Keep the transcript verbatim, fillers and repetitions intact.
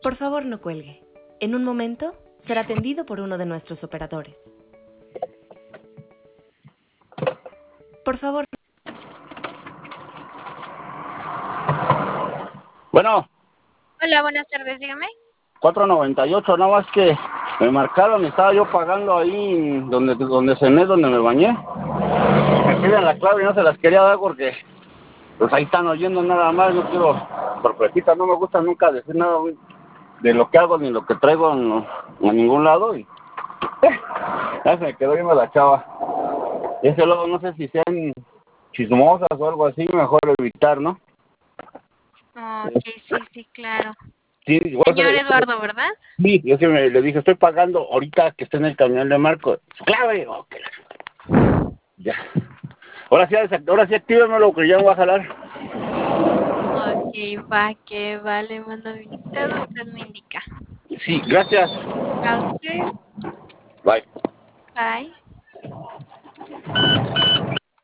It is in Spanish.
Por favor, no cuelgue. En un momento, será atendido por uno de nuestros operadores. Por favor. Bueno. Hola, buenas tardes, dígame. cuatro noventa y ocho, nada más que me marcaron y estaba yo pagando ahí donde, donde cené, donde me bañé. Me piden la clave y no se las quería dar porque pues ahí están oyendo nada más, no quiero sorpresitas, no me gusta nunca decir nada de lo que hago ni lo que traigo en, en ningún lado y eh, ya se me quedó viendo la chava. Y ese luego no sé si sean chismosas o algo así, mejor evitar, ¿no? Ok, sí, sí, claro. Sí, Señor Eduardo, ¿verdad? Sí, yo sí me, le dije, estoy pagando ahorita que esté en el camión de Marco. ¡Clave! Oh, que la... Ya. Ahora sí, ahora sí actívamelo que ya me voy a jalar. Ok, va, que vale, mando habilitado, usted me indica. Sí, gracias. A usted. Bye. Bye.